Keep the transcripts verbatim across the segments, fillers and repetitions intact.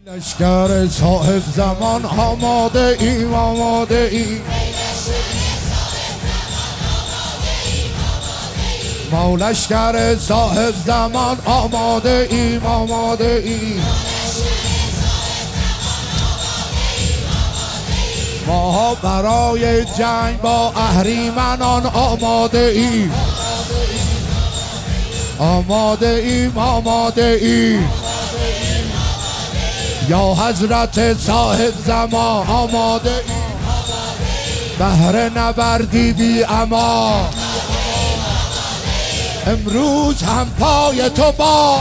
لشکر صاحب زمان آماده ایم آماده ایم ما لشکر صاحب زمان آماده ایم آماده ایم ما برای جنگ با اهریمنان آماده ایم آماده ایم آماده ایم یا حضرت صاحب زمان آماده ایم بهر نبردی بی امان امروز هم پای تو با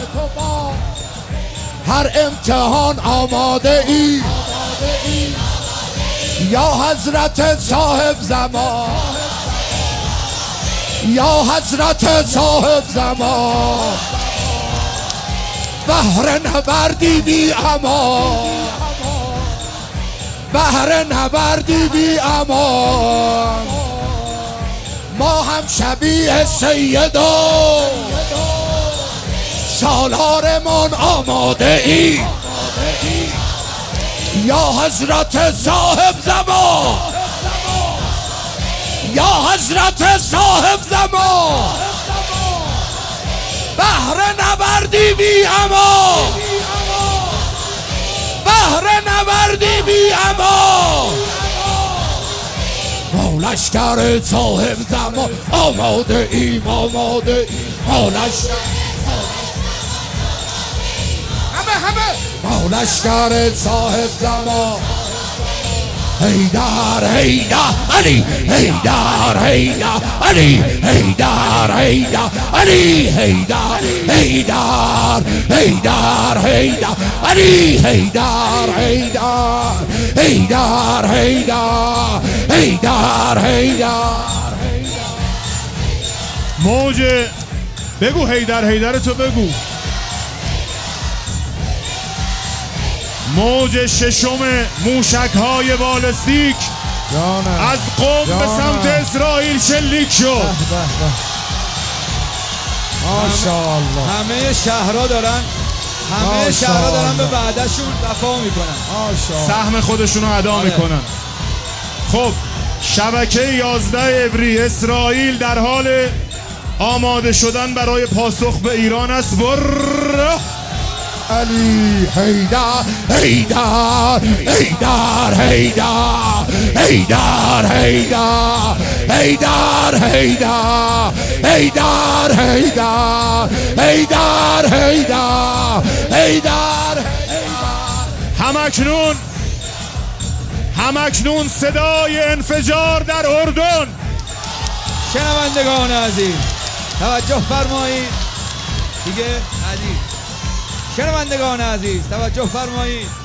هر امتحان آماده ای یا حضرت صاحب زمان یا حضرت صاحب زمان بهر نبردی بی امان بهر نبردی بی امان ما هم شبیه سیدا سالارمان آماده ای یا حضرت صاحب زمان یا حضرت صاحب زمان بهر نبردی بی امان بهر نبردی بی امان ما لشکر صاحب زمان آماده ایم آماده ایم ما لشکر همه همه ما لشکر صاحب زمان هیدر هیدر علی هیدر هیدر علی هیدر هیدر علی هیدر هیدر هیدر هیدر علی هیدر هیدر هیدر هیدر هیدر هیدر موج بگو هیدر هیدر تو بگو موج ششم موشک های بالستیک از قم به سمت اسرائیل شلیک شد. ماشاءالله همه شهرها دارن همه شهرها دارن به وعدهشون وفا میکنن سهم خودشون رو ادا میکنن. خب شبکه یازده عبری اسرائیل در حال آماده شدن برای پاسخ به ایران است. بر علی هیدر هیدر هیدر هیدر هیدر هیدر هیدر هیدر هیدر هیدر هیدر هیدر هیدر همکنون همکنون صدای انفجار در اردن. شنوندگان عزیز توجه فرمایید دیگه عزیز شنوندگان عزیز توجه فرمایید